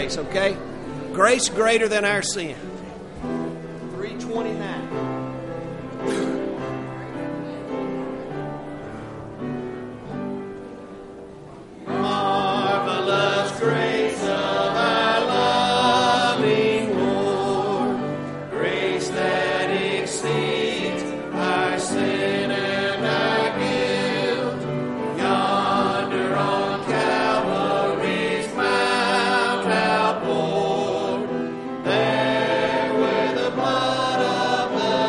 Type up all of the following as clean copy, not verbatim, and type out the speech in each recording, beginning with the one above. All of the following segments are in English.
grace, okay? Grace greater than our sin. 329. Marvelous grace of our loving Lord, grace that exceeds our sin and our guilt. Yonder on Calvary's mount outpoured, there where the blood of the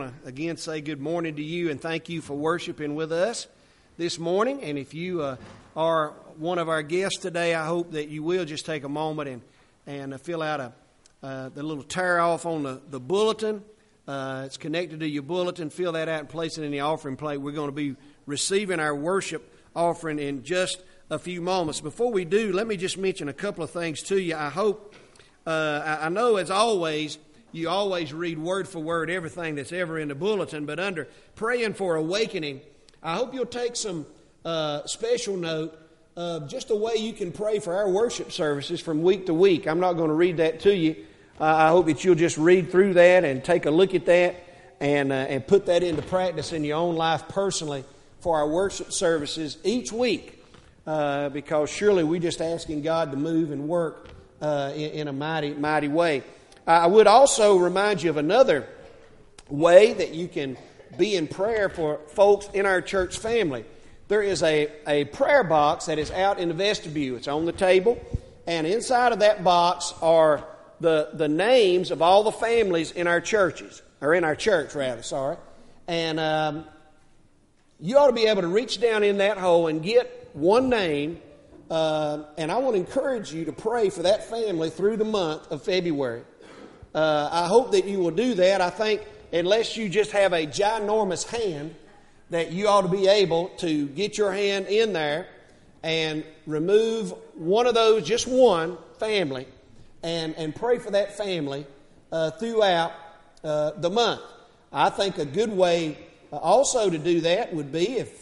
want to again say good morning to you and thank you for worshiping with us this morning. And if you are one of our guests today, I hope that you will just take a moment and fill out the little tear off on the bulletin. It's connected to your bulletin. Fill that out and place it in the offering plate. We're going to be receiving our worship offering in just a few moments. Before we do, let me just mention a couple of things to you. I hope, I know as always, you always read word for word everything that's ever in the bulletin, but under Praying for Awakening, I hope you'll take some special note of just the way you can pray for our worship services from week to week. I'm not going to read that to you. I hope that you'll just read through that and take a look at that and put that into practice in your own life personally for our worship services each week, because surely we're just asking God to move and work in a mighty, mighty way. I would also remind you of another way that you can be in prayer for folks in our church family. There is a prayer box that is out in the vestibule. It's on the table, and inside of that box are the names of all the families in our churches, or in our church rather, sorry. And you ought to be able to reach down in that hole and get one name, and I want to encourage you to pray for that family through the month of February. I hope that you will do that. I think unless you just have a ginormous hand, that you ought to be able to get your hand in there and remove one of those, just one family, and pray for that family throughout the month. I think a good way also to do that would be if,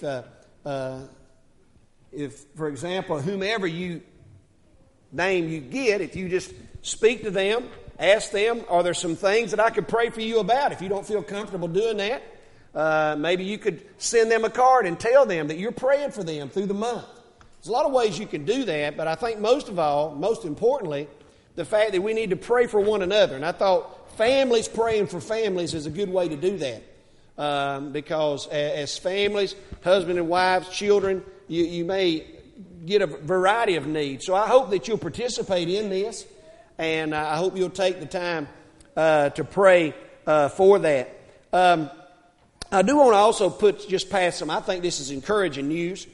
for example, whomever name you get, if you just speak to them, ask them, are there some things that I could pray for you about? If you don't feel comfortable doing that, maybe you could send them a card and tell them that you're praying for them through the month. There's a lot of ways you can do that, but I think most of all, most importantly, the fact that we need to pray for one another. And I thought families praying for families is a good way to do that, because as families, husband and wives, children, you may get a variety of needs. So I hope that you'll participate in this. And I hope you'll take the time to pray for that. I do want to also put just past some. I think this is encouraging news.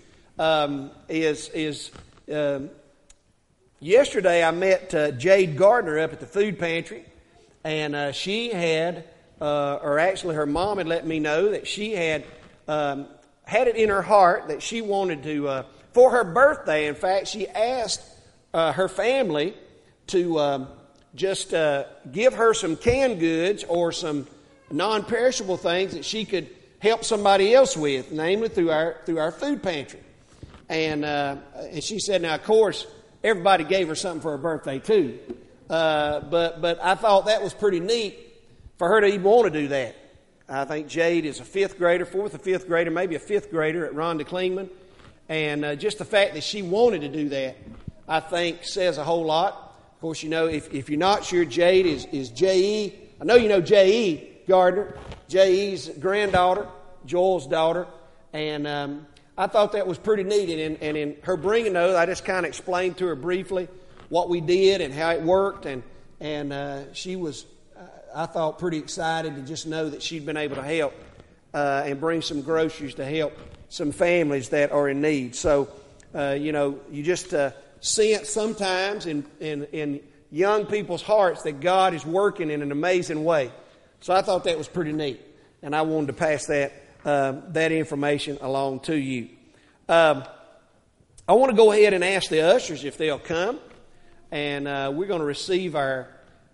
Yesterday I met Jade Gardner up at the food pantry, and she had, or actually her mom had let me know that she had had it in her heart that she wanted to, for her birthday. In fact, she asked her family to just give her some canned goods or some non-perishable things that she could help somebody else with, namely through our food pantry. And she said, now of course everybody gave her something for her birthday too, but I thought that was pretty neat for her to even want to do that. I think Jade is a fourth or fifth grader, maybe a fifth grader at Rhonda Klingman, and just the fact that she wanted to do that, I think says a whole lot. Of course, you know, if you're not sure, Jade is J.E. I know you know J.E. Gardner, J.E.'s granddaughter, Joel's daughter. And I thought that was pretty neat. And in her bringing those, I just kind of explained to her briefly what we did and how it worked. And she was, I thought, pretty excited to just know that she'd been able to help and bring some groceries to help some families that are in need. So, you just sense sometimes in young people's hearts that God is working in an amazing way. So I thought that was pretty neat, and I wanted to pass that information along to you. I want to go ahead and ask the ushers if they'll come, and we're going to receive our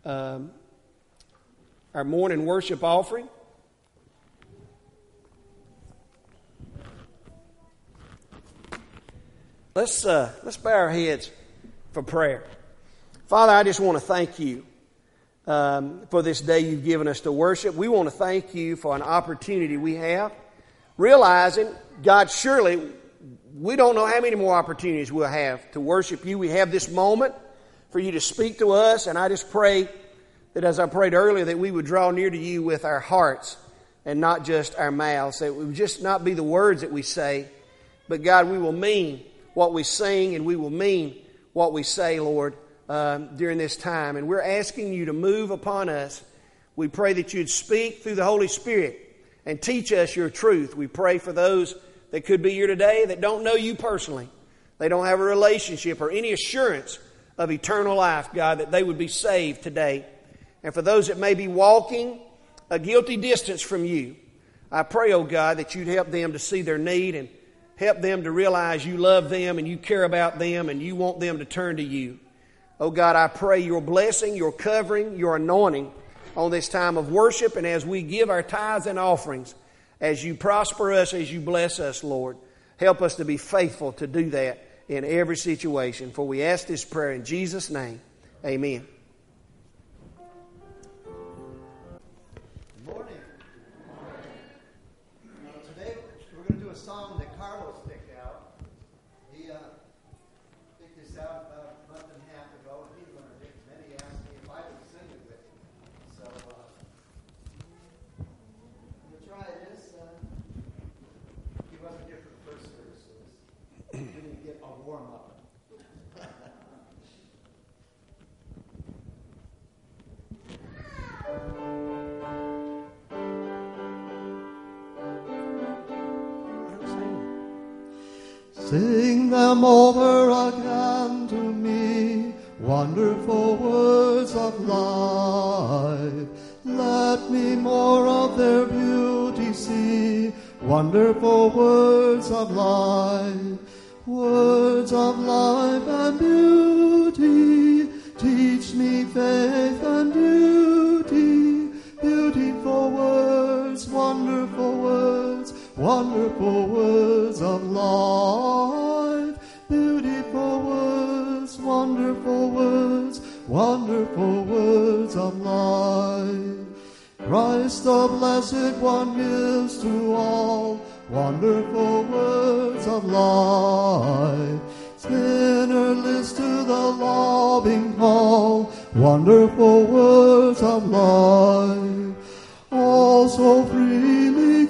morning worship offering. Let's bow our heads for prayer. Father, I just want to thank you for this day you've given us to worship. We want to thank you for an opportunity we have, realizing, God, surely we don't know how many more opportunities we'll have to worship you. We have this moment for you to speak to us, and I just pray that as I prayed earlier, that we would draw near to you with our hearts and not just our mouths. That it would just not be the words that we say, but God, we will mean what we sing, and we will mean what we say, Lord, during this time. And we're asking you to move upon us. We pray that you'd speak through the Holy Spirit and teach us your truth. We pray for those that could be here today that don't know you personally. They don't have a relationship or any assurance of eternal life, God, that they would be saved today. And for those that may be walking a guilty distance from you, I pray, oh God, that you'd help them to see their need and help them to realize you love them and you care about them and you want them to turn to you. Oh God, I pray your blessing, your covering, your anointing on this time of worship, and as we give our tithes and offerings, as you prosper us, as you bless us, Lord, help us to be faithful to do that in every situation. For we ask this prayer in Jesus' name. Amen. Good morning. Today we're going to do a song that Carlos picked out. He picked this out about a month and a half ago, and he learned it. And then he asked me if I would sing it with him. So I'm going to try this. He wasn't here for the first verse, so we didn't get a warm-up. Sing them over again to me, wonderful words of life. Let me more of their beauty see, wonderful words of life. Words of life and beauty, teach me faith and duty. Beautiful words, wonderful words, wonderful words of life. Beautiful words, wonderful words, wonderful words of life. Christ the Blessed One gives to all wonderful words of life. Sinner list to the loving call, wonderful words of life. All so freely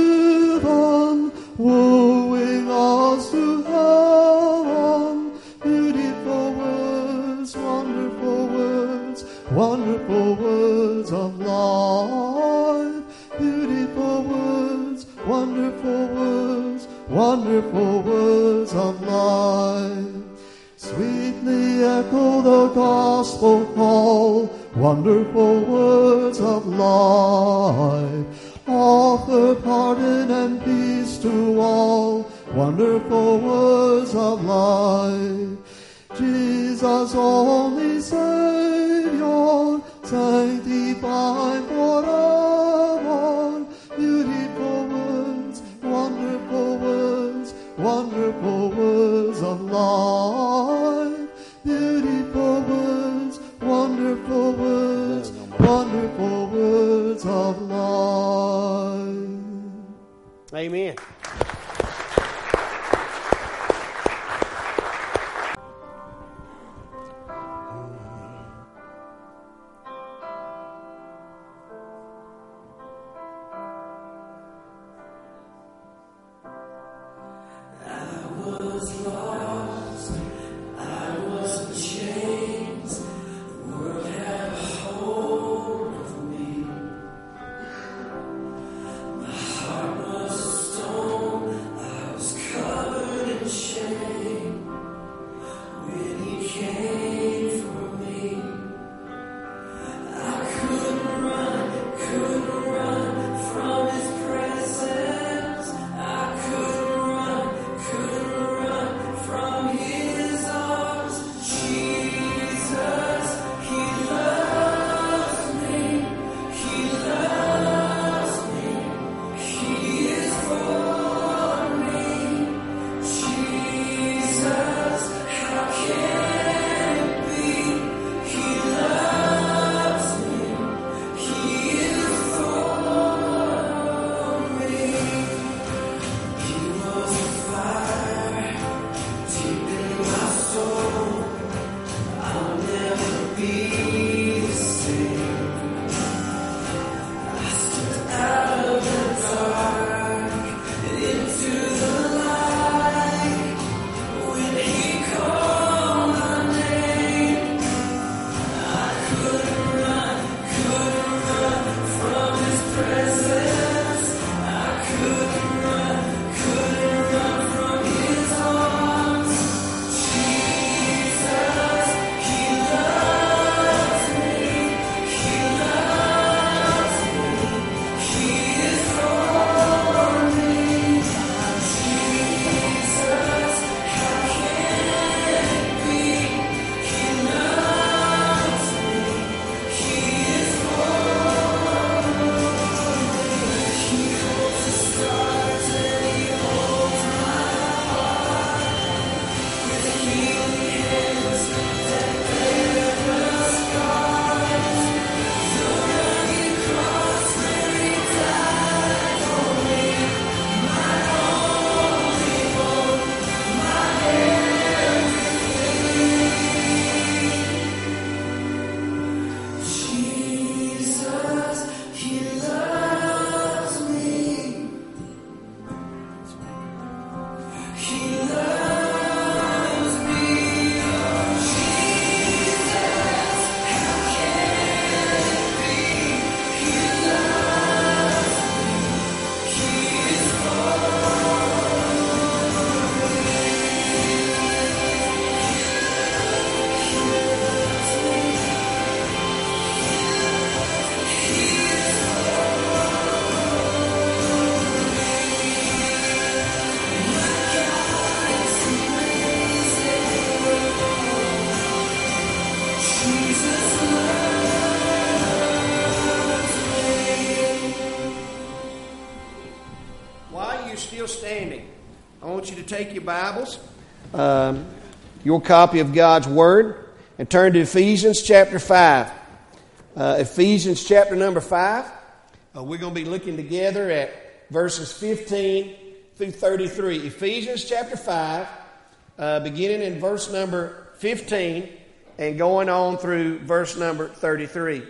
given, wooing us to heaven. Beautiful words, wonderful words, wonderful words of life. Beautiful words, wonderful words, wonderful words of life. Sweetly echo the gospel call, wonderful words of life. Offer pardon and peace to all, wonderful words of life. Jesus only Savior, sanctify forever. Beautiful words, wonderful words, wonderful words of life. Beautiful words, wonderful words, wonderful words of life. Amen. Stone. take your Bibles, your copy of God's Word, and turn to Ephesians chapter 5. Ephesians chapter number 5. We're going to be looking together at verses 15 through 33. Ephesians chapter 5, beginning in verse number 15 and going on through verse number 33.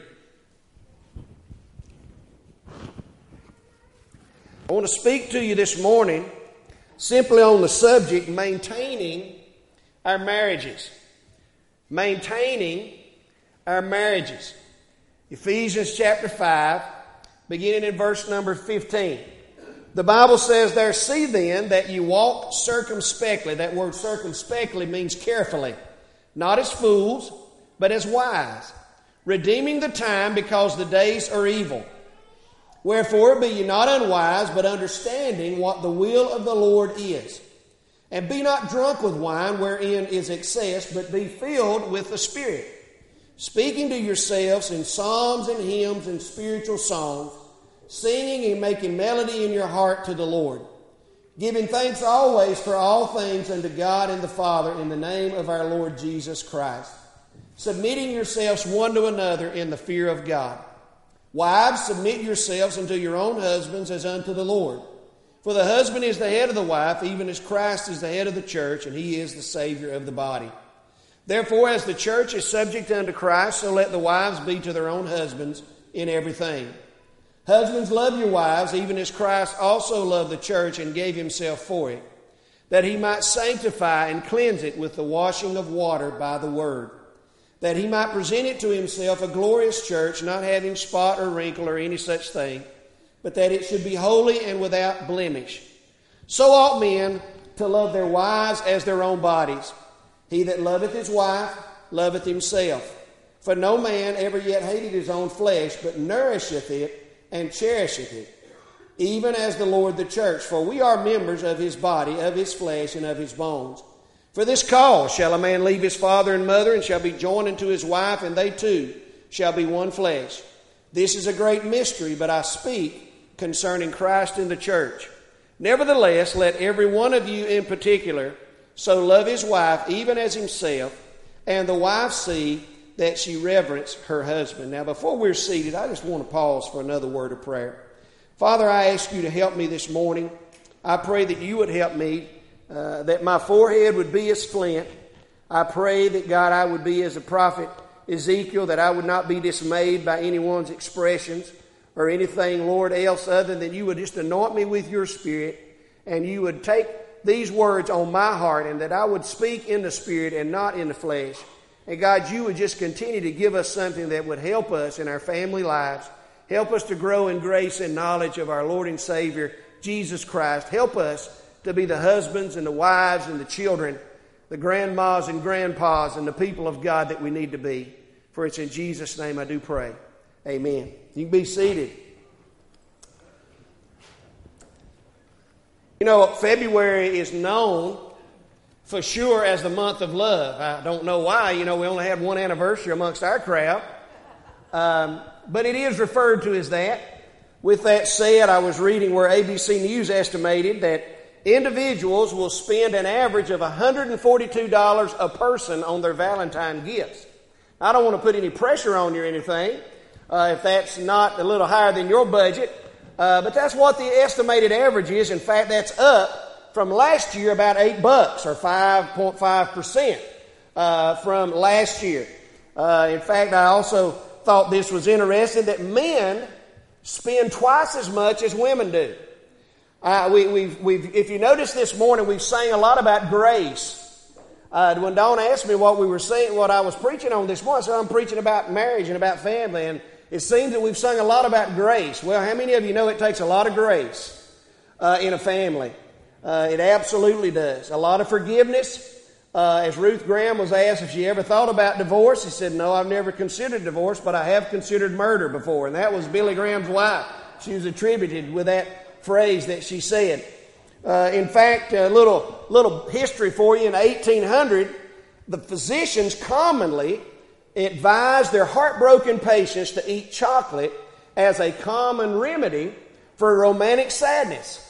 I want to speak to you this morning simply on the subject maintaining our marriages. Maintaining our marriages. Ephesians chapter 5, beginning in verse number 15. The Bible says there, "See then that you walk circumspectly." That word circumspectly means carefully. "Not as fools, but as wise, redeeming the time because the days are evil. Wherefore be ye not unwise, but understanding what the will of the Lord is. And be not drunk with wine, wherein is excess, but be filled with the Spirit, speaking to yourselves in psalms and hymns and spiritual songs, singing and making melody in your heart to the Lord, giving thanks always for all things unto God and the Father in the name of our Lord Jesus Christ, submitting yourselves one to another in the fear of God. Wives, submit yourselves unto your own husbands as unto the Lord. For the husband is the head of the wife, even as Christ is the head of the church, and he is the Savior of the body. Therefore, as the church is subject unto Christ, so let the wives be to their own husbands in everything. Husbands, love your wives, even as Christ also loved the church and gave himself for it, that he might sanctify and cleanse it with the washing of water by the word, that he might present it to himself a glorious church, not having spot or wrinkle or any such thing, but that it should be holy and without blemish. So ought men to love their wives as their own bodies. He that loveth his wife loveth himself. For no man ever yet hated his own flesh, but nourisheth it and cherisheth it, even as the Lord the church. For we are members of his body, of his flesh, and of his bones. For this cause shall a man leave his father and mother, and shall be joined unto his wife, and they two shall be one flesh. This is a great mystery, but I speak concerning Christ and the church. Nevertheless, let every one of you in particular so love his wife, even as himself, and the wife see that she reverence her husband." Now, before we're seated, I just want to pause for another word of prayer. Father, I ask you to help me this morning. I pray that you would help me, that my forehead would be as flint. I pray that, God, I would be as a prophet Ezekiel, that I would not be dismayed by anyone's expressions or anything, Lord, else other than you would just anoint me with your Spirit, and you would take these words on my heart, and that I would speak in the Spirit and not in the flesh. And God, you would just continue to give us something that would help us in our family lives, help us to grow in grace and knowledge of our Lord and Savior, Jesus Christ. Help us to be the husbands and the wives and the children, the grandmas and grandpas and the people of God that we need to be. For it's in Jesus' name I do pray. Amen. You can be seated. You know, February is known for sure as the month of love. I don't know why. You know, we only had one anniversary amongst our crowd. But it is referred to as that. With that said, I was reading where ABC News estimated that individuals will spend an average of $142 a person on their Valentine gifts. I don't want to put any pressure on you or anything, if that's not a little higher than your budget, but that's what the estimated average is. In fact, that's up from last year about $8 or 5.5% from last year. In fact, I also thought this was interesting that men spend twice as much as women do. If you notice this morning, we've sang a lot about grace. When Dawn asked me what we were saying, what I was preaching on this morning, I said I'm preaching about marriage and about family, and it seems that we've sung a lot about grace. Well, how many of you know it takes a lot of grace in a family? It absolutely does. A lot of forgiveness. As Ruth Graham was asked if she ever thought about divorce, she said, "No, I've never considered divorce, but I have considered murder before." And that was Billy Graham's wife. She was attributed with that phrase that she said. In fact, a little history for you. In 1800, the physicians commonly advised their heartbroken patients to eat chocolate as a common remedy for romantic sadness.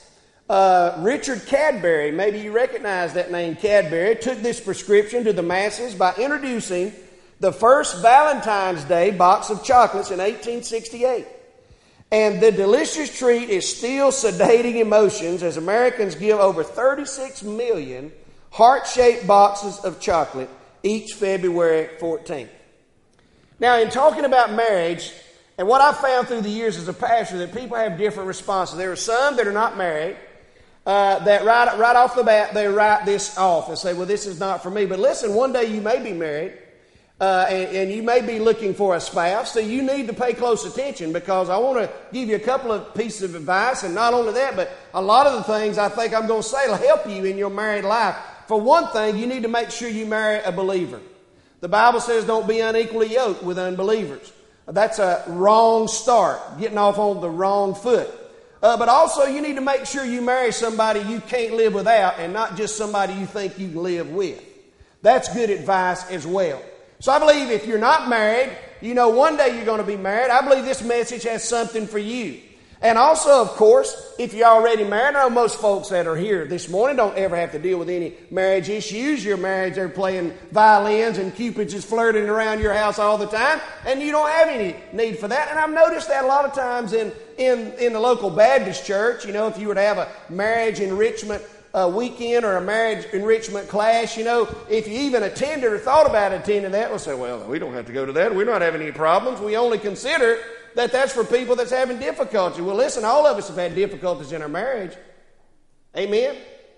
Richard Cadbury, maybe you recognize that name, Cadbury, took this prescription to the masses by introducing the first Valentine's Day box of chocolates in 1868. And the delicious treat is still sedating emotions as Americans give over 36 million heart-shaped boxes of chocolate each February 14th. Now, in talking about marriage, and what I've found through the years as a pastor, that people have different responses. There are some that are not married, that right off the bat, they write this off and say, well, this is not for me. But listen, one day you may be married, and you may be looking for a spouse, so you need to pay close attention, because I want to give you a couple of pieces of advice, and not only that, but a lot of the things I think I'm going to say will help you in your married life. For one thing, you need to make sure you marry a believer. The Bible says don't be unequally yoked with unbelievers. That's a wrong start, getting off on the wrong foot. But also you need to make sure you marry somebody you can't live without, and not just somebody you think you can live with. That's good advice as well. So I believe if you're not married, you know one day you're going to be married. I believe this message has something for you. And also, of course, if you're already married, I know most folks that are here this morning don't ever have to deal with any marriage issues. Your marriage, they're playing violins and Cupid's is flirting around your house all the time, and you don't have any need for that. And I've noticed that a lot of times in the local Baptist church, you know, if you were to have a marriage enrichment weekend or a marriage enrichment class, you know, if you even attended or thought about attending that, we'll say, well, we don't have to go to that. We're not having any problems. We only consider that's for people that's having difficulty. Well, listen, all of us have had difficulties in our marriage. Amen?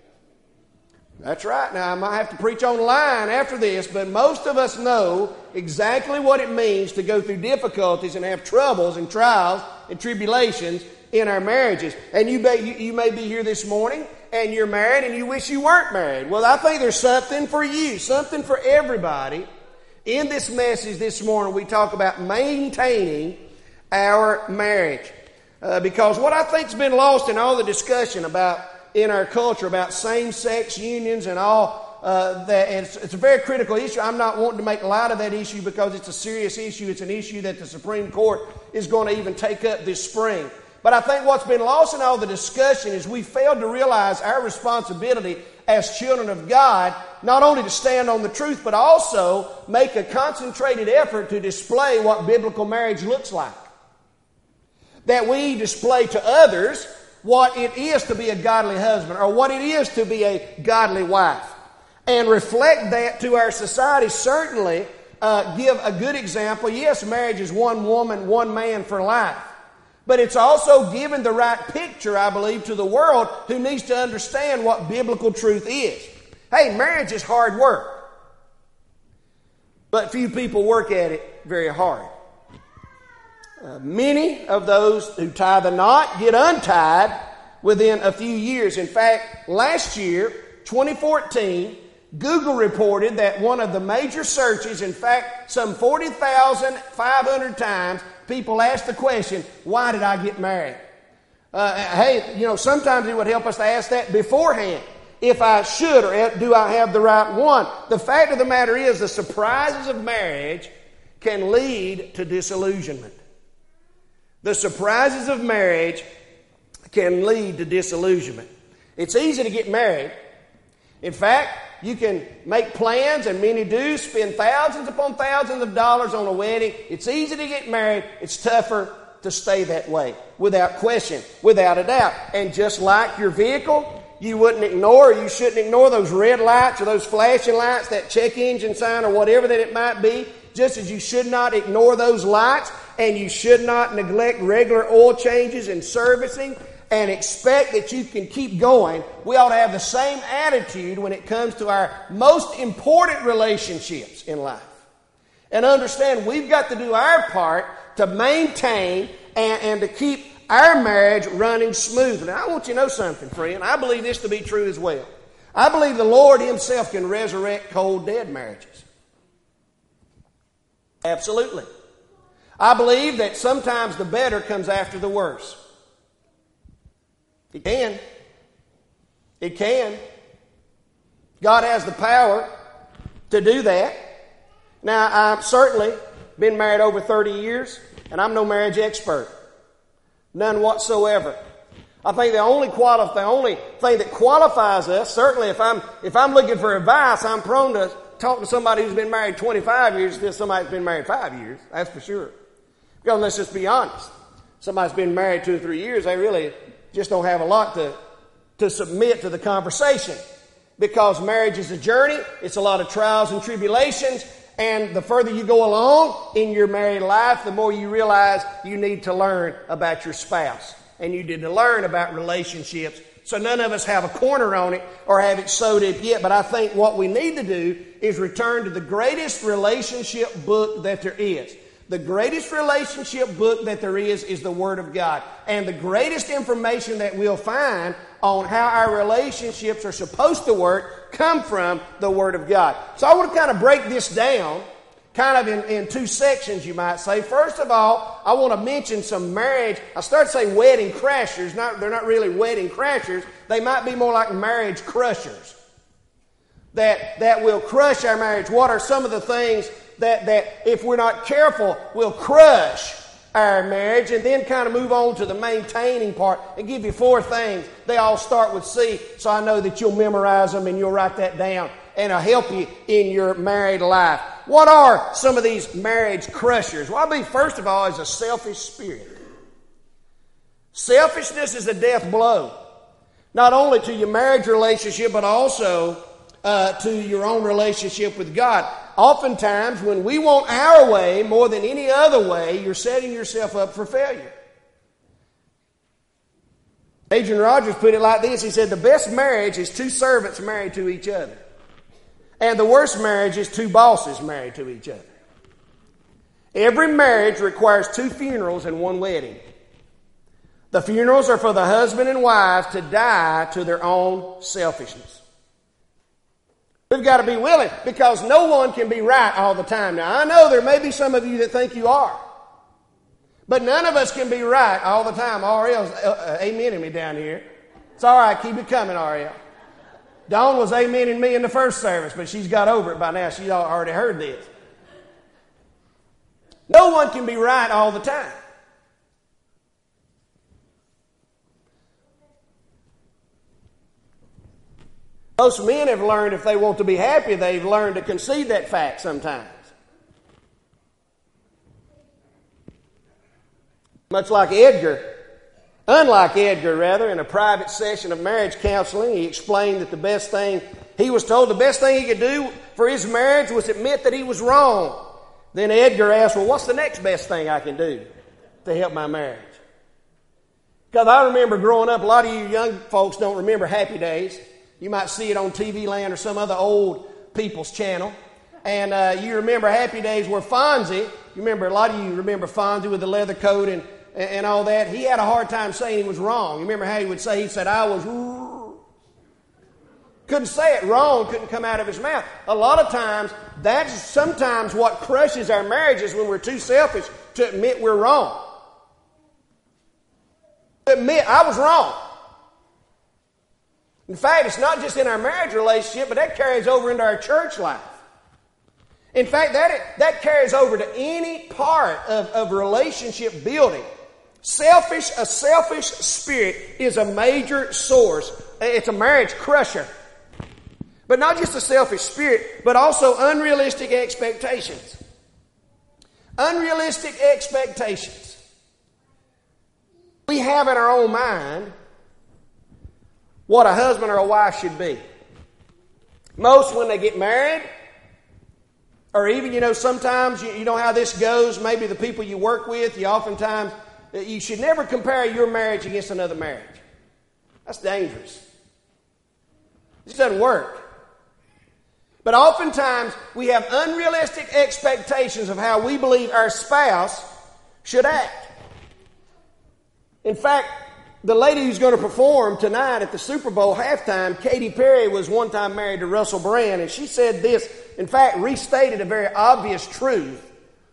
That's right. Now, I might have to preach online after this, but most of us know exactly what it means to go through difficulties and have troubles and trials and tribulations in our marriages. And you may be here this morning and you're married and you wish you weren't married. Well, I think there's something for you, something for everybody. In this message this morning, we talk about maintaining our marriage. Because what I think's been lost in all the discussion about in our culture about same-sex unions and all that, and it's a very critical issue. I'm not wanting to make light of that issue because it's a serious issue. It's an issue that the Supreme Court is going to even take up this spring. But I think what's been lost in all the discussion is we failed to realize our responsibility as children of God, not only to stand on the truth, but also make a concentrated effort to display what biblical marriage looks like. That we display to others what it is to be a godly husband or what it is to be a godly wife. And reflect that to our society. Certainly give a good example. Yes, marriage is one woman, one man for life. But it's also giving the right picture, I believe, to the world who needs to understand what biblical truth is. Hey, marriage is hard work. But few people work at it very hard. Many of those who tie the knot get untied within a few years. In fact, last year, 2014, Google reported that one of the major searches, in fact, some 40,500 times, people asked the question, why did I get married? Hey, you know, sometimes it would help us to ask that beforehand. If I should or do I have the right one? The fact of the matter is the surprises of marriage can lead to disillusionment. The surprises of marriage can lead to disillusionment. It's easy to get married. In fact, you can make plans, and many do, spend thousands upon thousands of dollars on a wedding. It's easy to get married. It's tougher to stay that way, without question, without a doubt. And just like your vehicle, you shouldn't ignore those red lights or those flashing lights, that check engine sign or whatever that it might be, just as you should not ignore those lights, and you should not neglect regular oil changes and servicing and expect that you can keep going. We ought to have the same attitude when it comes to our most important relationships in life. And understand we've got to do our part to maintain and to keep our marriage running smoothly. Now, I want you to know something, friend. I believe this to be true as well. I believe the Lord Himself can resurrect cold, dead marriages. Absolutely. I believe that sometimes the better comes after the worse. It can. It can. God has the power to do that. Now, I've certainly been married over 30 years, and I'm no marriage expert. None whatsoever. I think the only thing that qualifies us, certainly if I'm looking for advice, I'm prone to talk to somebody who's been married 25 years than somebody who's been married 5 years. That's for sure. Because let's just be honest. Somebody's been married 2 or 3 years, they really just don't have a lot to submit to the conversation. Because marriage is a journey. It's a lot of trials and tribulations. And the further you go along in your married life, the more you realize you need to learn about your spouse. And you need to learn about relationships. So none of us have a corner on it or have it sewed up yet. But I think what we need to do is return to the greatest relationship book that there is. The greatest relationship book that there is the Word of God. And the greatest information that we'll find on how our relationships are supposed to work come from the Word of God. So I want to kind of break this down kind of in 2 sections, you might say. First of all, I want to mention some marriage. I started to say wedding crashers. They're not really wedding crashers. They might be more like marriage crushers that will crush our marriage. What are some of the things that if we're not careful will crush our marriage? And then kind of move on to the maintaining part and give you 4 things. They all start with C, so I know that you'll memorize them and you'll write that down, and it'll help you in your married life. What are some of these marriage crushers? Well, I believe first of all is a selfish spirit. Selfishness is a death blow, not only to your marriage relationship, but also to your own relationship with God. Oftentimes, when we want our way more than any other way, you're setting yourself up for failure. Adrian Rogers put it like this. He said, the best marriage is 2 servants married to each other. And the worst marriage is 2 bosses married to each other. Every marriage requires 2 funerals and 1 wedding. The funerals are for the husband and wife to die to their own selfishness. We've got to be willing, because no one can be right all the time. Now, I know there may be some of you that think you are. But none of us can be right all the time. Ariel's amening me down here. It's all right. Keep it coming, Ariel. Dawn was amening me in the first service, but she's got over it by now. She's already heard this. No one can be right all the time. Most men have learned, if they want to be happy, they've learned to concede that fact sometimes. Unlike Edgar, in a private session of marriage counseling, he explained that he was told the best thing he could do for his marriage was admit that he was wrong. Then Edgar asked, well, what's the next best thing I can do to help my marriage? Because I remember growing up, a lot of you young folks don't remember Happy Days. You might see it on TV Land or some other old people's channel. And you remember Happy Days where Fonzie, a lot of you remember Fonzie with the leather coat and all that. He had a hard time saying he was wrong. You remember how he would say, he said, I was wrong. Couldn't say it wrong, couldn't come out of his mouth. A lot of times, that's sometimes what crushes our marriages when we're too selfish to admit we're wrong. Admit, I was wrong. In fact, it's not just in our marriage relationship, but that carries over into our church life. In fact, that carries over to any part of relationship building. A selfish spirit is a major source. It's a marriage crusher. But not just a selfish spirit, but also unrealistic expectations. Unrealistic expectations. We have in our own mind what a husband or a wife should be. Most, when they get married, or even, sometimes, you know how this goes, maybe the people you work with, you should never compare your marriage against another marriage. That's dangerous. It just doesn't work. But oftentimes, we have unrealistic expectations of how we believe our spouse should act. In fact, the lady who's going to perform tonight at the Super Bowl halftime, Katy Perry, was one time married to Russell Brand, and she said this, in fact, restated a very obvious truth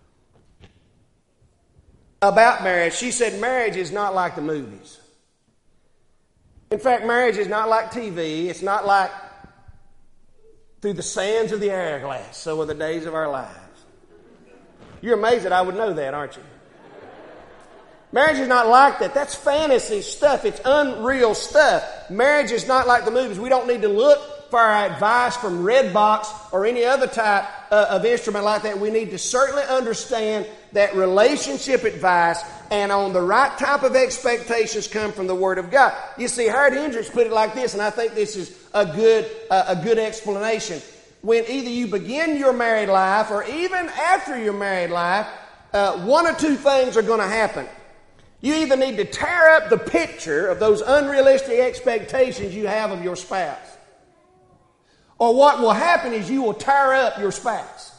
about marriage. She said marriage is not like the movies. In fact, marriage is not like TV. It's not like through the sands of the hourglass. So are the days of our lives. You're amazed that I would know that, aren't you? Marriage is not like that. That's fantasy stuff. It's unreal stuff. Marriage is not like the movies. We don't need to look for our advice from Redbox or any other type of instrument like that. We need to certainly understand that relationship advice and on the right type of expectations come from the Word of God. You see, Howard Hendricks put it like this, and I think this is a good explanation. When either you begin your married life or even after your married life, one or two things are going to happen. You either need to tear up the picture of those unrealistic expectations you have of your spouse, or what will happen is you will tear up your spouse.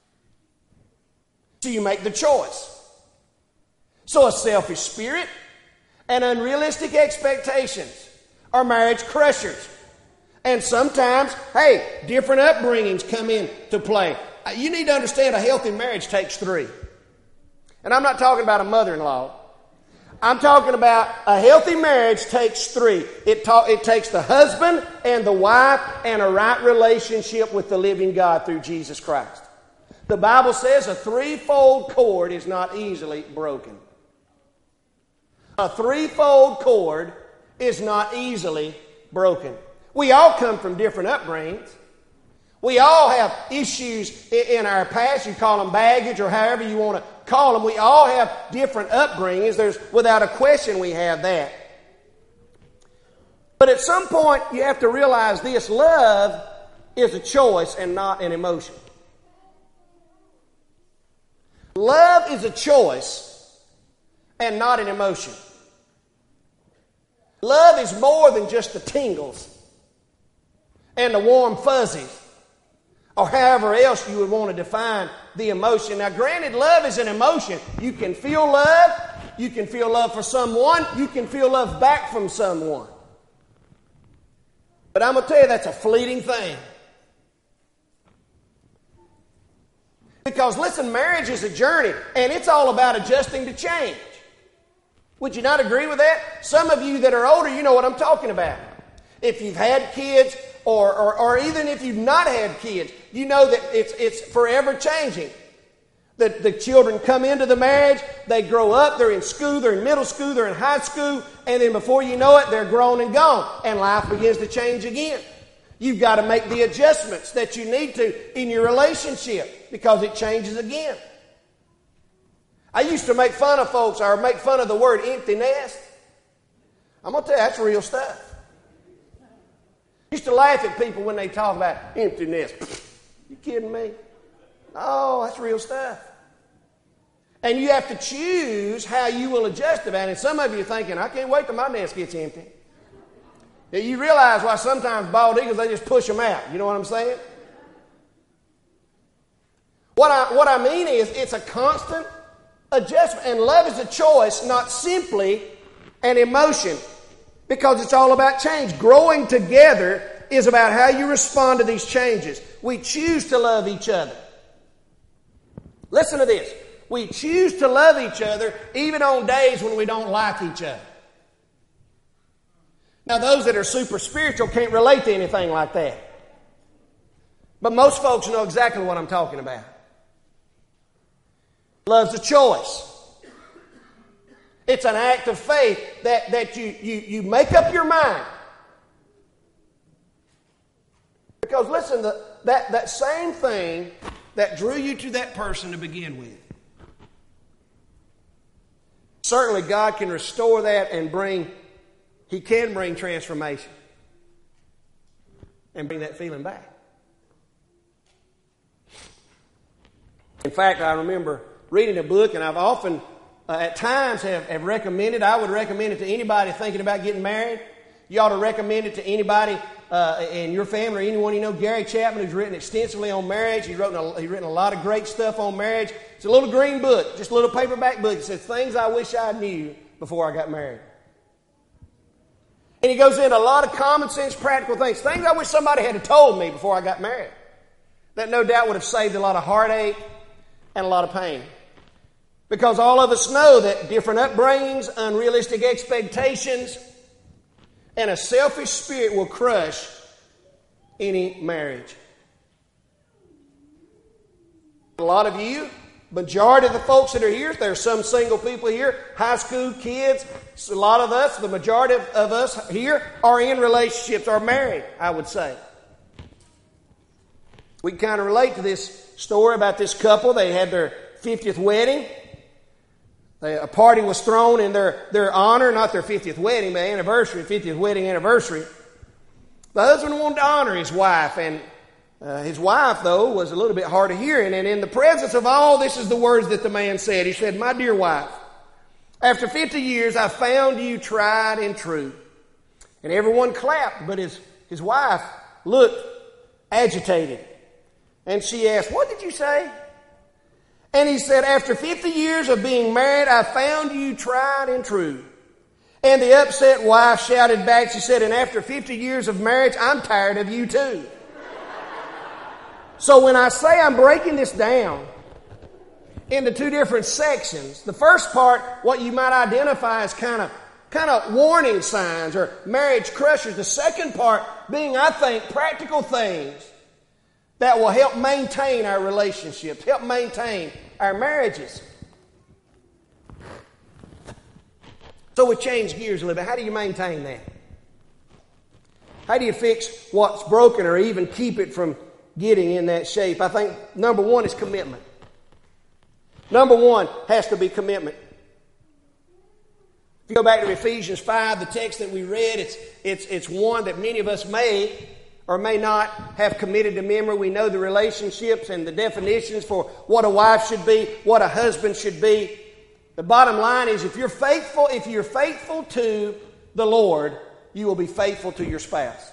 So you make the choice. So a selfish spirit and unrealistic expectations are marriage crushers. And sometimes, different upbringings come into play. You need to understand a healthy marriage takes three. And I'm not talking about a mother-in-law. I'm talking about a healthy marriage takes three. It takes the husband and the wife and a right relationship with the living God through Jesus Christ. The Bible says a threefold cord is not easily broken. A threefold cord is not easily broken. We all come from different upbringings. We all have issues in our past. You call them baggage or however you want to call them. We all have different upbringings. Without a question, we have that. But at some point, you have to realize this: love is a choice and not an emotion. Love is a choice and not an emotion. Love is more than just the tingles and the warm fuzzies, or however else you would want to define the emotion. Now, granted, love is an emotion. You can feel love. You can feel love for someone. You can feel love back from someone. But I'm going to tell you, that's a fleeting thing. Because, listen, marriage is a journey, and it's all about adjusting to change. Would you not agree with that? Some of you that are older, you know what I'm talking about. If you've had kids, or even if you've not had kids, you know that it's forever changing. The children come into the marriage, they grow up, they're in school, they're in middle school, they're in high school, and then before you know it, they're grown and gone, and life begins to change again. You've got to make the adjustments that you need to in your relationship because it changes again. I used to make fun of folks, or make fun of the word empty nest. I'm going to tell you, that's real stuff. I used to laugh at people when they talk about empty nest. You kidding me? Oh, that's real stuff. And you have to choose how you will adjust to that. And some of you are thinking, I can't wait till my nest gets empty. Now, you realize why sometimes bald eagles, they just push them out. You know what I'm saying? What I mean is, it's a constant adjustment. And love is a choice, not simply an emotion. Because it's all about change. Growing together is about how you respond to these changes. We choose to love each other. Listen to this. We choose to love each other even on days when we don't like each other. Now, those that are super spiritual can't relate to anything like that. But most folks know exactly what I'm talking about. Love's a choice. It's an act of faith that you make up your mind. Because listen, that same thing that drew you to that person to begin with, certainly God can restore that and He can bring transformation and bring that feeling back. In fact, I remember reading a book, and I've often at times have recommended, I would recommend it to anybody thinking about getting married. You ought to recommend it to anybody in your family or anyone you know. Gary Chapman, who's written extensively on marriage. He's written a lot of great stuff on marriage. It's a little green book, just a little paperback book. It says, Things I Wish I Knew Before I Got Married. And he goes into a lot of common sense, practical things. Things I wish somebody had told me before I got married. That no doubt would have saved a lot of heartache and a lot of pain. Because all of us know that different upbringings, unrealistic expectations, and a selfish spirit will crush any marriage. A lot of you Majority of the folks that are here, there's some single people here, high school kids, a lot of us, the majority of us here are in relationships, are married, I would say. We can kind of relate to this story about this couple. They had their 50th wedding. A party was thrown in their honor, not their 50th wedding, but anniversary, 50th wedding anniversary. The husband wanted to honor his wife, and his wife, though, was a little bit hard of hearing. And in the presence of all, this is the words that the man said. He said, "My dear wife, after 50 years, I found you tried and true." And everyone clapped, but his wife looked agitated. And she asked, "What did you say?" And he said, "After 50 years of being married, I found you tried and true." And the upset wife shouted back, she said, "And after 50 years of marriage, I'm tired of you too." So when I say I'm breaking this down into two different sections, the first part, what you might identify as kind of warning signs or marriage crushers. The second part being, I think, practical things that will help maintain our relationships, help maintain our marriages. So we change gears a little bit. How do you maintain that? How do you fix what's broken or even keep it from getting in that shape? I think number one is commitment. Number one has to be commitment. If you go back to Ephesians 5, the text that we read, it's one that many of us may or may not have committed to memory. We know the relationships and the definitions for what a wife should be, what a husband should be. The bottom line is, if you're faithful to the Lord, you will be faithful to your spouse.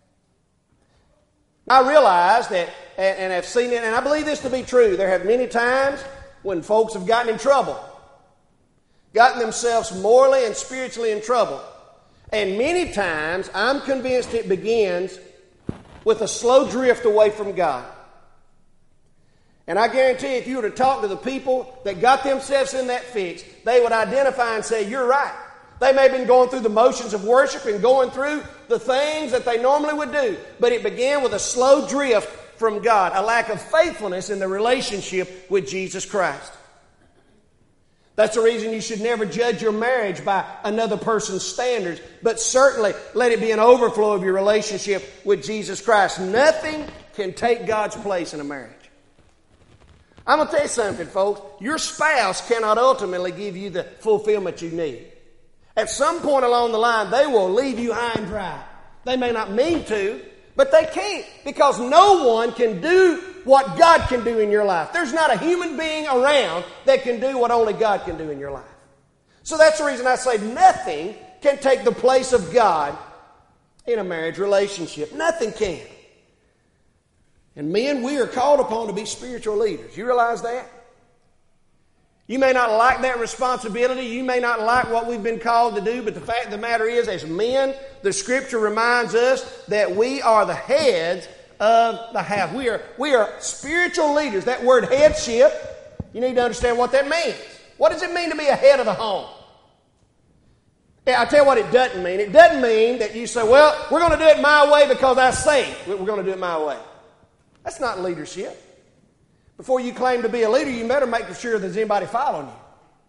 I realize that, and I've seen it, and I believe this to be true. There have many times when folks have gotten in trouble, gotten themselves morally and spiritually in trouble. And many times, I'm convinced it begins with a slow drift away from God. And I guarantee you, if you were to talk to the people that got themselves in that fix, they would identify and say, "You're right." They may have been going through the motions of worship and going through the things that they normally would do, but it began with a slow drift from God, a lack of faithfulness in the relationship with Jesus Christ. That's the reason you should never judge your marriage by another person's standards, but certainly let it be an overflow of your relationship with Jesus Christ. Nothing can take God's place in a marriage. I'm going to tell you something, folks. Your spouse cannot ultimately give you the fulfillment you need. At some point along the line, they will leave you high and dry. They may not mean to, but they can't, because no one can do what God can do in your life. There's not a human being around that can do what only God can do in your life. So that's the reason I say nothing can take the place of God in a marriage relationship. Nothing can. And men, we are called upon to be spiritual leaders. You realize that? You may not like that responsibility. You may not like what we've been called to do, but the fact of the matter is, as men, the Scripture reminds us that we are the heads of the house. We are spiritual leaders. That word headship, you need to understand what that means. What does it mean to be a head of the home? Yeah, I'll tell you what it doesn't mean. It doesn't mean that you say, "Well, we're going to do it my way because I say it. We're going to do it my way." That's not leadership. Before you claim to be a leader, you better make sure there's anybody following you.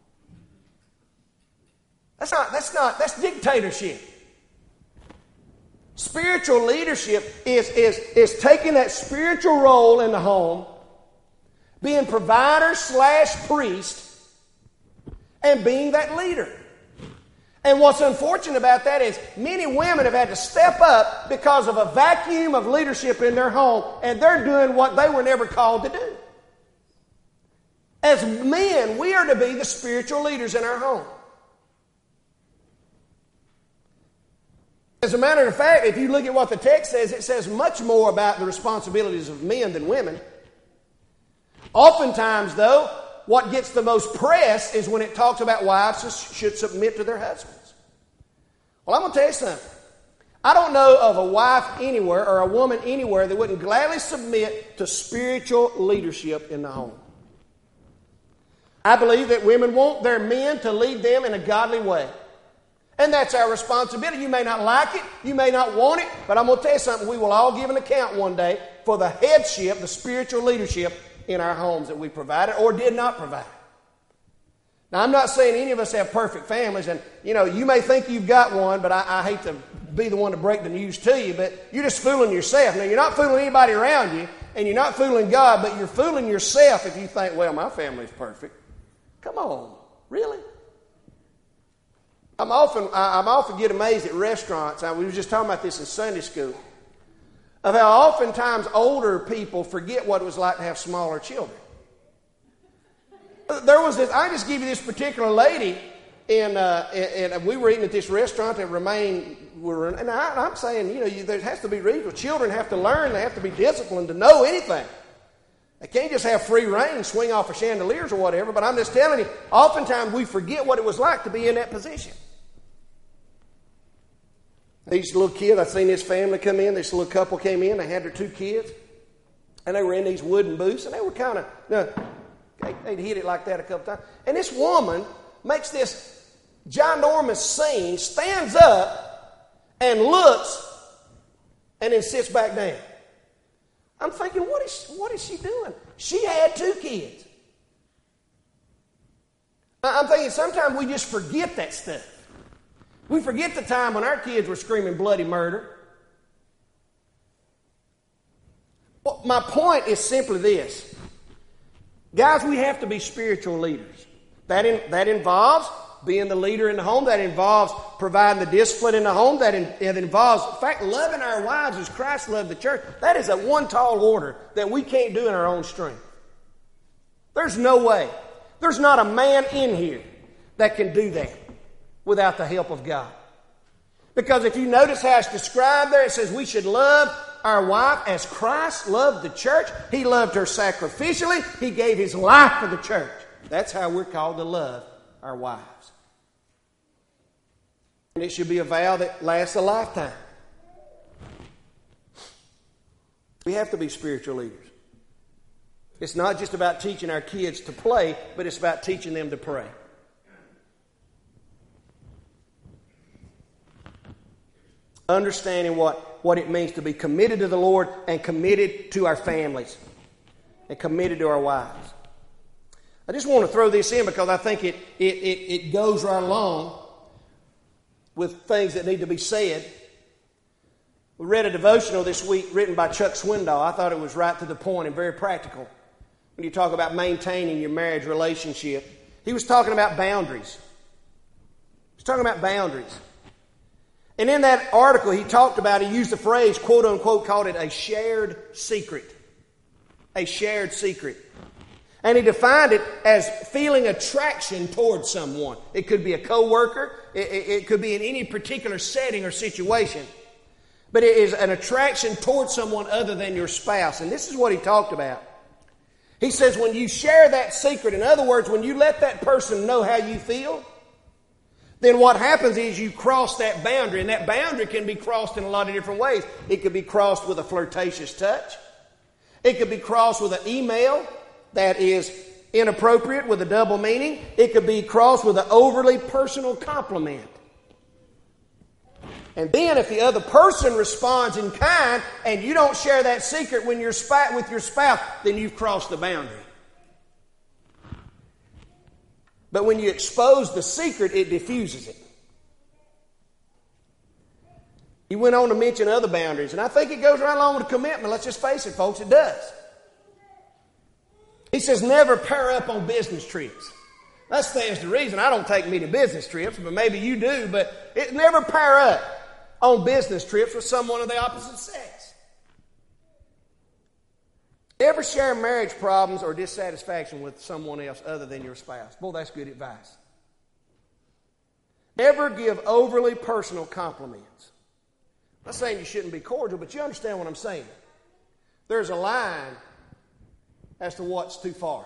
That's dictatorship. Spiritual leadership is taking that spiritual role in the home, being provider / priest, and being that leader. And what's unfortunate about that is many women have had to step up because of a vacuum of leadership in their home, and they're doing what they were never called to do. As men, we are to be the spiritual leaders in our home. As a matter of fact, if you look at what the text says, it says much more about the responsibilities of men than women. Oftentimes, though, what gets the most press is when it talks about wives who should submit to their husbands. Well, I'm going to tell you something. I don't know of a wife anywhere or a woman anywhere that wouldn't gladly submit to spiritual leadership in the home. I believe that women want their men to lead them in a godly way. And that's our responsibility. You may not like it, you may not want it, but I'm going to tell you something. We will all give an account one day for the headship, the spiritual leadership in our homes that we provided or did not provide. Now, I'm not saying any of us have perfect families, and, you may think you've got one, but I hate to be the one to break the news to you, but you're just fooling yourself. Now, you're not fooling anybody around you, and you're not fooling God, but you're fooling yourself if you think, well, my family's perfect. Come on, really? I'm often get amazed at restaurants. We were just talking about this in Sunday school, of how oftentimes older people forget what it was like to have smaller children. There was this, I just give you this particular lady, and we were eating at this restaurant that and I'm saying, there has to be reasons. Children have to learn, they have to be disciplined to know anything. They can't just have free reign, swing off of chandeliers or whatever, but I'm just telling you, oftentimes we forget what it was like to be in that position. These little kids, I've seen this family come in, this little couple came in, they had their 2 kids, and they were in these wooden booths, and they were kind of, they'd hit it like that a couple times. And this woman makes this ginormous scene, stands up, and looks, and then sits back down. I'm thinking, what is she doing? She had 2 kids. I'm thinking sometimes we just forget that stuff. We forget the time when our kids were screaming bloody murder. Well, my point is simply this. Guys, we have to be spiritual leaders. That involves being the leader in the home. That involves providing the discipline in the home. That involves, in fact, loving our wives as Christ loved the church. That is a one tall order that we can't do in our own strength. There's no way. There's not a man in here that can do that without the help of God. Because if you notice how it's described there, it says we should love our wife as Christ loved the church. He loved her sacrificially. He gave his life for the church. That's how we're called to love our wives. And it should be a vow that lasts a lifetime. We have to be spiritual leaders. It's not just about teaching our kids to play, but it's about teaching them to pray. Understanding what it means to be committed to the Lord and committed to our families and committed to our wives. I just want to throw this in because I think it goes right along with things that need to be said. We read a devotional this week written by Chuck Swindoll. I thought it was right to the point and very practical when you talk about maintaining your marriage relationship. He was talking about boundaries. He was talking about boundaries. And in that article, he used the phrase, quote unquote, called it a shared secret. A shared secret. And he defined it as feeling attraction towards someone. It could be a coworker. It could be in any particular setting or situation. But it is an attraction towards someone other than your spouse. And this is what he talked about. He says when you share that secret, in other words, when you let that person know how you feel, then what happens is you cross that boundary, and that boundary can be crossed in a lot of different ways. It could be crossed with a flirtatious touch. It could be crossed with an email that is inappropriate with a double meaning. It could be crossed with an overly personal compliment. And then if the other person responds in kind and you don't share that secret with your spouse, then you've crossed the boundary. But when you expose the secret, it diffuses it. He went on to mention other boundaries, and I think it goes right along with commitment. Let's just face it, folks, it does. He says never pair up on business trips. That stands to reason. I don't take many business trips, but maybe you do, but it never pair up on business trips with someone of the opposite sex. Never share marriage problems or dissatisfaction with someone else other than your spouse. Boy, that's good advice. Never give overly personal compliments. I'm not saying you shouldn't be cordial, but you understand what I'm saying. There's a line as to what's too far.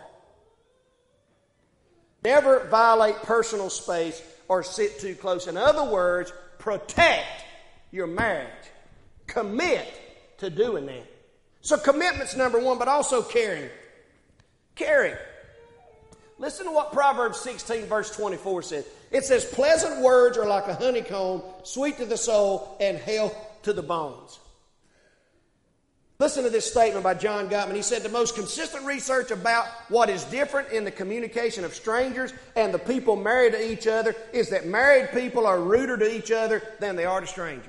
Never violate personal space or sit too close. In other words, protect your marriage. Commit to doing that. So commitment's number one, but also caring. Caring. Listen to what Proverbs 16 verse 24 says. It says, pleasant words are like a honeycomb, sweet to the soul and health to the bones. Listen to this statement by John Gottman. He said, the most consistent research about what is different in the communication of strangers and the people married to each other is that married people are ruder to each other than they are to strangers.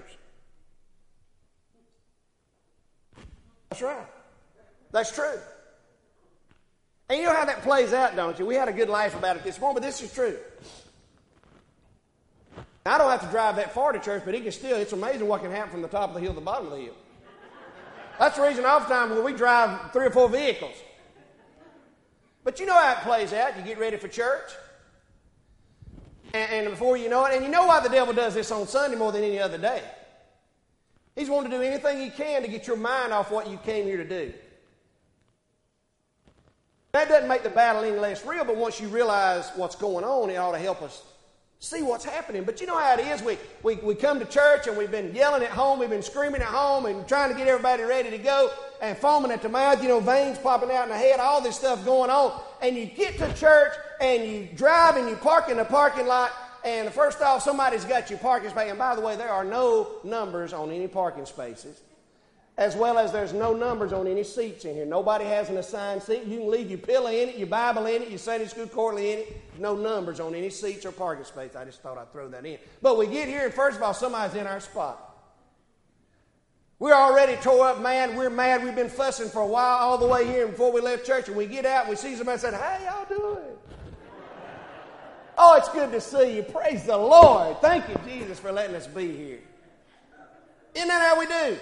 That's right. That's true. And you know how that plays out, don't you? We had a good laugh about it this morning, but this is true. I don't have to drive that far to church, but it's amazing what can happen from the top of the hill to the bottom of the hill. That's the reason oftentimes when we drive 3 or 4 vehicles. But you know how it plays out. You get ready for church. And before you know it, and you know why the devil does this on Sunday more than any other day. He's wanting to do anything he can to get your mind off what you came here to do. That doesn't make the battle any less real, but once you realize what's going on, it ought to help us see what's happening. But you know how it is. We come to church and we've been yelling at home, we've been screaming at home and trying to get everybody ready to go and foaming at the mouth, veins popping out in the head, all this stuff going on. And you get to church and you drive and you park in the parking lot, and first off, somebody's got your parking space. And by the way, there are no numbers on any parking spaces, as well as there's no numbers on any seats in here. Nobody has an assigned seat. You can leave your pillow in it, your Bible in it, your Sunday school quarterly in it. No numbers on any seats or parking space. I just thought I'd throw that in. But we get here, and first of all, somebody's in our spot. We're already tore up, man. We're mad. We've been fussing for a while all the way here before we left church. And we get out and we see somebody saying, "How y'all doing?" Oh, it's good to see you. Praise the Lord. Thank you, Jesus, for letting us be here. Isn't that how we do?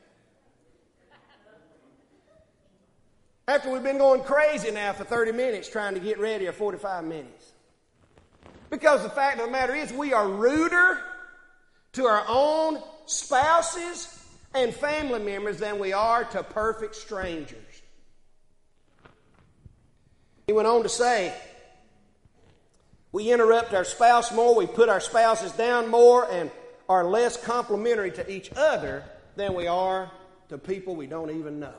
After we've been going crazy now for 30 minutes trying to get ready, or 45 minutes. Because the fact of the matter is, we are ruder to our own spouses and family members than we are to perfect strangers. He went on to say, we interrupt our spouse more, we put our spouses down more, and are less complimentary to each other than we are to people we don't even know.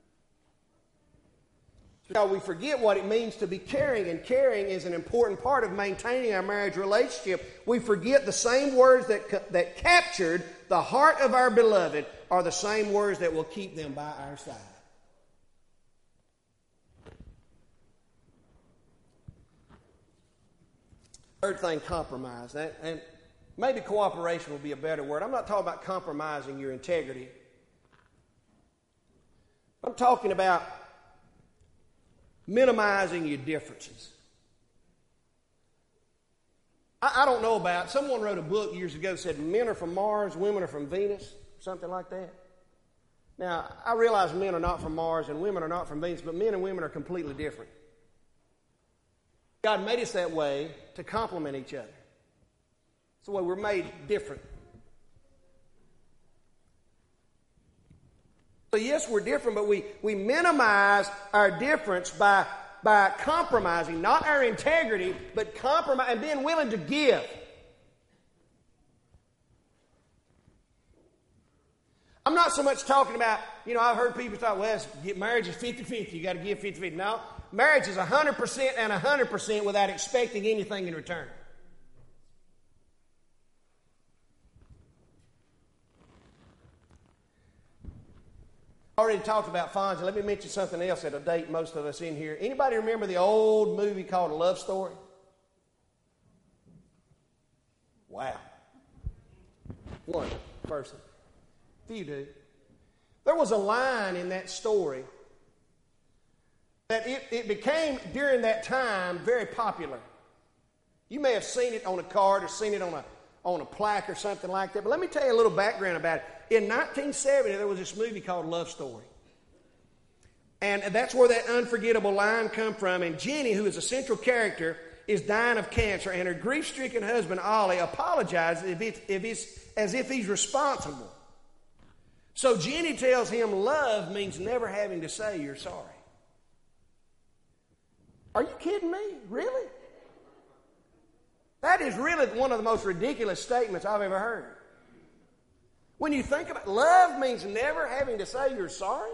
So we forget what it means to be caring, and caring is an important part of maintaining our marriage relationship. We forget the same words that captured the heart of our beloved are the same words that will keep them by our side. Third thing, compromise. And maybe cooperation would be a better word. I'm not talking about compromising your integrity. I'm talking about minimizing your differences. I don't know about, someone wrote a book years ago that said men are from Mars, women are from Venus, something like that. Now, I realize men are not from Mars and women are not from Venus, but men and women are completely different. God made us that way to complement each other. That's the way we're made different. So yes, we're different, but we minimize our difference by compromising, not our integrity, but compromise and being willing to give. I'm not so much talking about, I've heard people talk, marriage is 50-50, you got to give 50-50. No, marriage is 100% and 100% without expecting anything in return. Already talked about Fonzie. Let me mention something else that'll date most of us in here. Anybody remember the old movie called A Love Story? Wow. One person. Few do. There was a line in that story that it became, during that time, very popular. You may have seen it on a card or seen it on a plaque or something like that. But let me tell you a little background about it. In 1970, there was this movie called Love Story. And that's where that unforgettable line come from. And Jenny, who is a central character, is dying of cancer. And her grief-stricken husband, Ollie, apologizes as if he's responsible. So Jenny tells him love means never having to say you're sorry. Are you kidding me? Really? That is really one of the most ridiculous statements I've ever heard. When you think about it, love means never having to say you're sorry.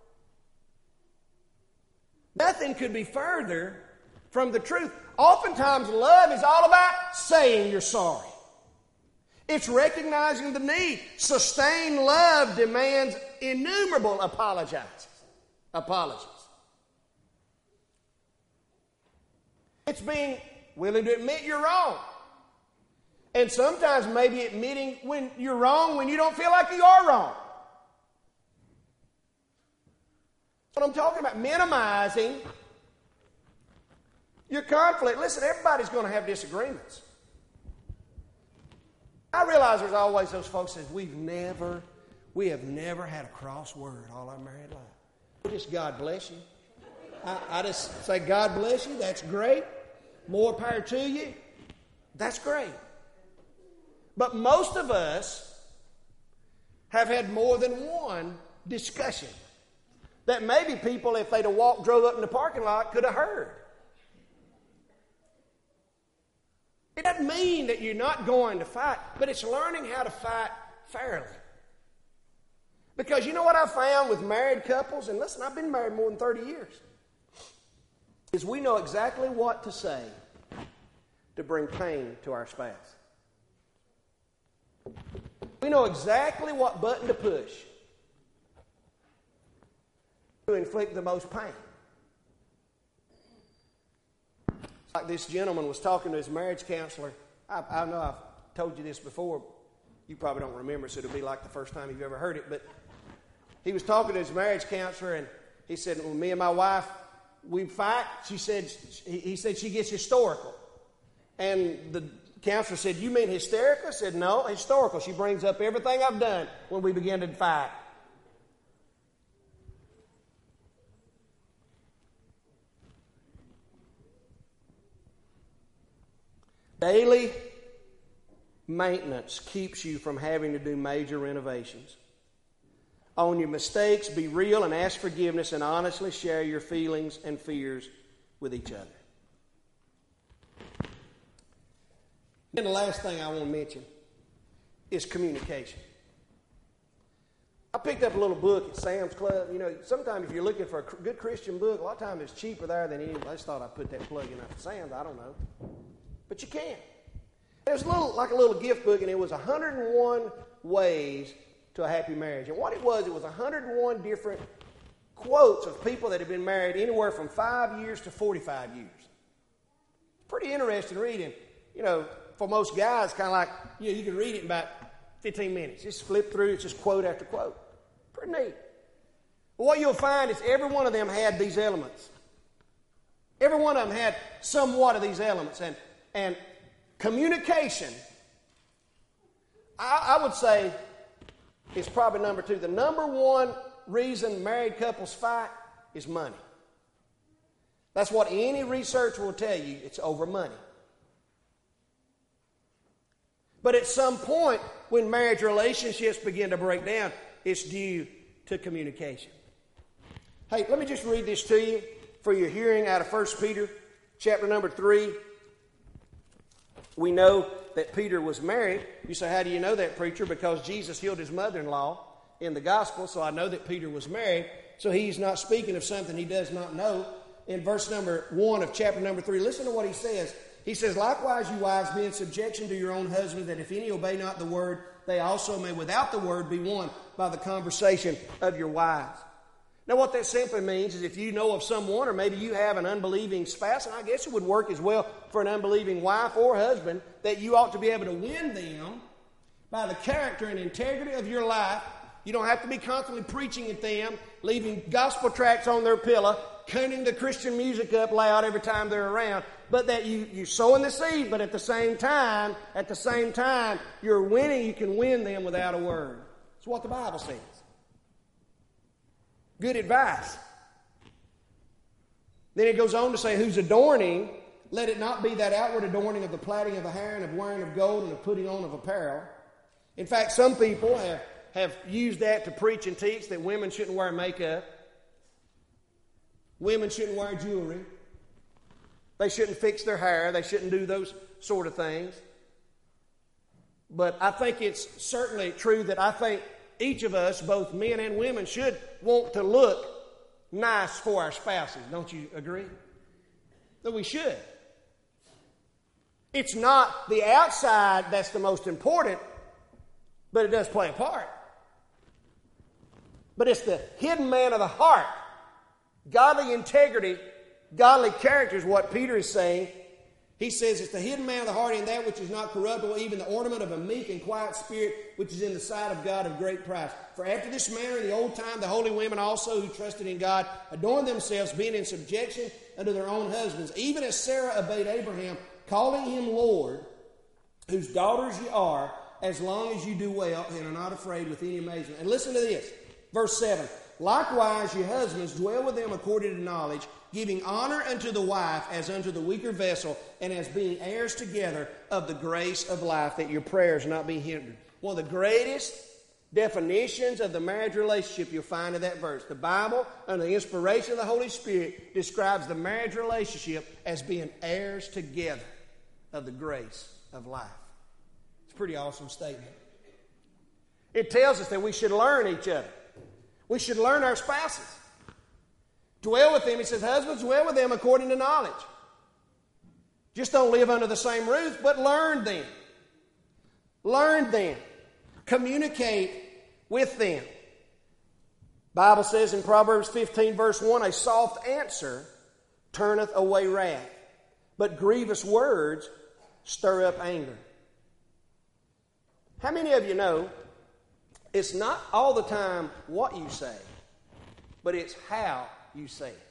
Nothing could be further from the truth. Oftentimes, love is all about saying you're sorry. It's recognizing the need. Sustained love demands innumerable apologies. It's being willing to admit you're wrong. And sometimes maybe admitting when you're wrong when you don't feel like you are wrong. What I'm talking about, minimizing your conflict. Listen, everybody's going to have disagreements. I realize there's always those folks that says we have never had a cross word all our married life. Just God bless you. I just say God bless you. That's great. More power to you. That's great. But most of us have had more than one discussion that maybe people, if they'd have drove up in the parking lot, could have heard. It doesn't mean that you're not going to fight, but it's learning how to fight fairly. Because you know what I found with married couples, and listen, I've been married more than 30 years, is we know exactly what to say to bring pain to our spouse. We know exactly what button to push to inflict the most pain. Like this gentleman was talking to his marriage counselor. I know I've told you this before. You probably don't remember, so it'll be like the first time you've ever heard it. But he was talking to his marriage counselor, and he said, well, me and my wife, we fight. He said she gets historical. And the counselor said, you mean hysterical? I said, no, historical. She brings up everything I've done when we begin to fight. Daily maintenance keeps you from having to do major renovations. Own your mistakes, be real, and ask forgiveness, and honestly share your feelings and fears with each other. And the last thing I want to mention is communication. I picked up a little book at Sam's Club. You know, sometimes if you're looking for a good Christian book, a lot of times it's cheaper there than anywhere. I just thought I'd put that plug in at Sam's. I don't know. But you can. It was like a little gift book, and it was 101 ways to a happy marriage. And what it was 101 different quotes of people that had been married anywhere from 5 years to 45 years. Pretty interesting reading. You know, for most guys, kind of like, you know, you can read it in about 15 minutes. Just flip through, it's just quote after quote. Pretty neat. But what you'll find is every one of them had these elements. Every one of them had somewhat of these elements. And communication, I would say, is probably number 2. The number one reason married couples fight is money. That's what any research will tell you. It's over money. But at some point, when marriage relationships begin to break down, it's due to communication. Hey, let me just read this to you for your hearing out of 1 Peter chapter number 3. We know that Peter was married. You say, how do you know that, preacher? Because Jesus healed his mother-in-law in the gospel, so I know that Peter was married. So he's not speaking of something he does not know. In verse number 1 of chapter number 3, listen to what he says. He says, likewise, you wives, be in subjection to your own husband, that if any obey not the word, they also may without the word be won by the conversation of your wives. Now, what that simply means is if you know of someone, or maybe you have an unbelieving spouse, and I guess it would work as well for an unbelieving wife or husband, that you ought to be able to win them by the character and integrity of your life. You don't have to be constantly preaching at them, leaving gospel tracts on their pillow, turning the Christian music up loud every time they're around, but that you're sowing the seed, but at the same time, you're winning. You can win them without a word. That's what the Bible says. Good advice. Then it goes on to say, whose adorning, let it not be that outward adorning of the plaiting of the hair and of wearing of gold and of putting on of apparel. In fact, some people have used that to preach and teach that women shouldn't wear makeup. Women shouldn't wear jewelry. They shouldn't fix their hair. They shouldn't do those sort of things. But I think it's certainly true that I think each of us, both men and women, should want to look nice for our spouses. Don't you agree? That we should. It's not the outside that's the most important. but it does play a part. But it's the hidden man of the heart. Godly integrity, godly character is what Peter is saying. He says it's the hidden man of the heart, and that which is not corruptible, even the ornament of a meek and quiet spirit, which is in the sight of God of great price. For after this manner in the old time, the holy women also who trusted in God adorned themselves, being in subjection unto their own husbands, even as Sarah obeyed Abraham, calling him Lord, whose daughters ye are, as long as you do well and are not afraid with any amazement. And listen to this, verse 7. Likewise, ye husbands, dwell with them according to knowledge, giving honor unto the wife as unto the weaker vessel, and as being heirs together of the grace of life, that your prayers not be hindered. One of the greatest definitions of the marriage relationship you'll find in that verse. The Bible, under the inspiration of the Holy Spirit, describes the marriage relationship as being heirs together of the grace of life. It's a pretty awesome statement. It tells us that we should learn each other. We should learn our spouses. Dwell with them. He says, husbands, dwell with them according to knowledge. Just don't live under the same roof, but learn them. Learn them. Communicate with them. Bible says in Proverbs 15, verse 1, a soft answer turneth away wrath, but grievous words stir up anger. How many of you know it's not all the time what you say, but it's how you say it?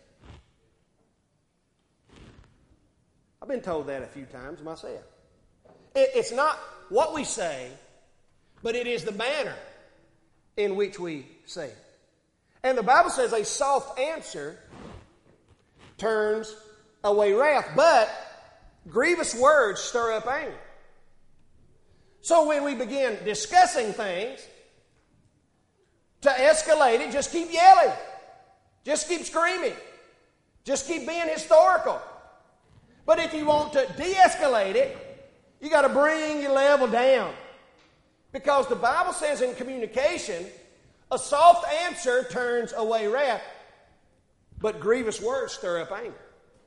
I've been told that a few times myself. It's not what we say, but it is the manner in which we say it. And the Bible says a soft answer turns away wrath, but grievous words stir up anger. So when we begin discussing things, to escalate it, just keep yelling. Just keep screaming. Just keep being historical. But if you want to de-escalate it, you got to bring your level down. Because the Bible says in communication, a soft answer turns away wrath, but grievous words stir up anger.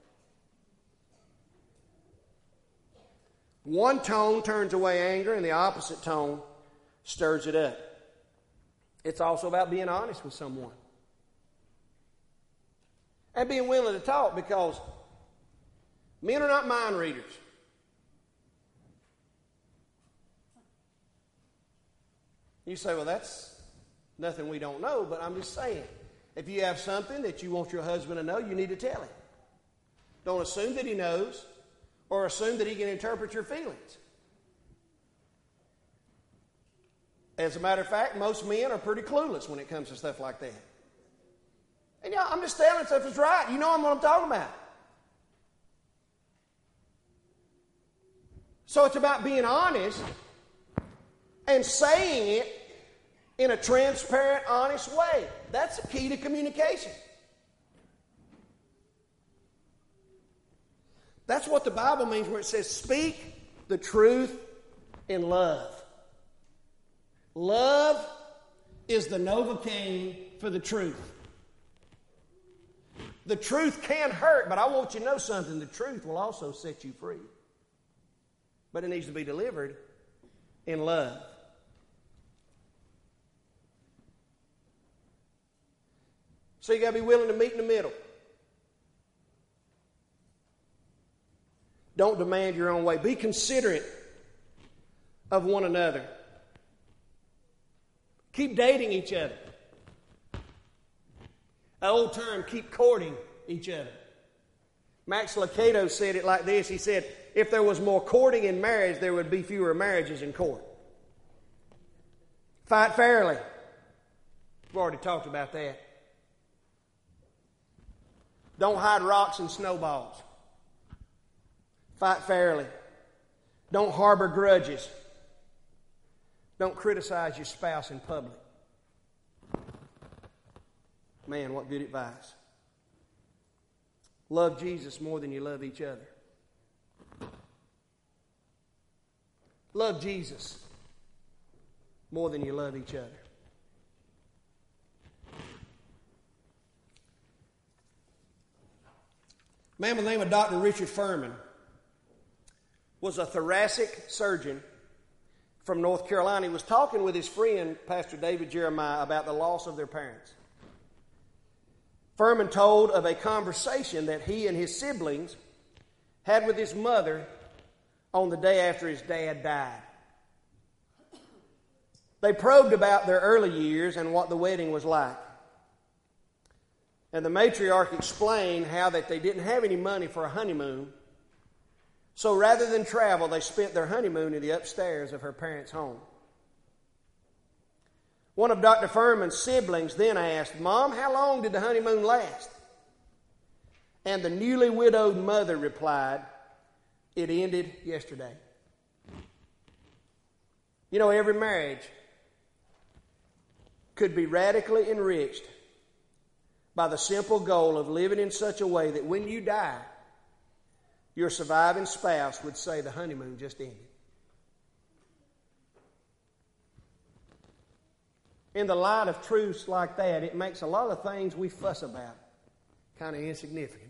One tone turns away anger, and the opposite tone stirs it up. It's also about being honest with someone. And being willing to talk, because men are not mind readers. You say, well, that's nothing we don't know, but I'm just saying, if you have something that you want your husband to know, you need to tell him. Don't assume that he knows, or assume that he can interpret your feelings. As a matter of fact, most men are pretty clueless when it comes to stuff like that. And I'm just telling stuff is right. You know what I'm talking about. So it's about being honest and saying it in a transparent, honest way. That's the key to communication. That's what the Bible means where it says, speak the truth in love. Love is the Novocaine for the truth. The truth can hurt, but I want you to know something. The truth will also set you free. But it needs to be delivered in love. So you got to be willing to meet in the middle. Don't demand your own way. Be considerate of one another. Keep dating each other. An old term, keep courting each other. Max Lucado said it like this. He said, if there was more courting in marriage, there would be fewer marriages in court. Fight fairly. We've already talked about that. Don't hide rocks and snowballs. Fight fairly. Don't harbor grudges. Don't criticize your spouse in public. Man, what good advice. Love Jesus more than you love each other. Love Jesus more than you love each other. A man by the name of Dr. Richard Furman was a thoracic surgeon from North Carolina. He was talking with his friend, Pastor David Jeremiah, about the loss of their parents. Furman told of a conversation that he and his siblings had with his mother on the day after his dad died. They probed about their early years and what the wedding was like. And the matriarch explained how that they didn't have any money for a honeymoon. So rather than travel, they spent their honeymoon in the upstairs of her parents' home. One of Dr. Furman's siblings then asked, "Mom, how long did the honeymoon last?" And the newly widowed mother replied, "It ended yesterday." You know, every marriage could be radically enriched by the simple goal of living in such a way that when you die, your surviving spouse would say the honeymoon just ended. In the light of truths like that, it makes a lot of things we fuss about kind of insignificant.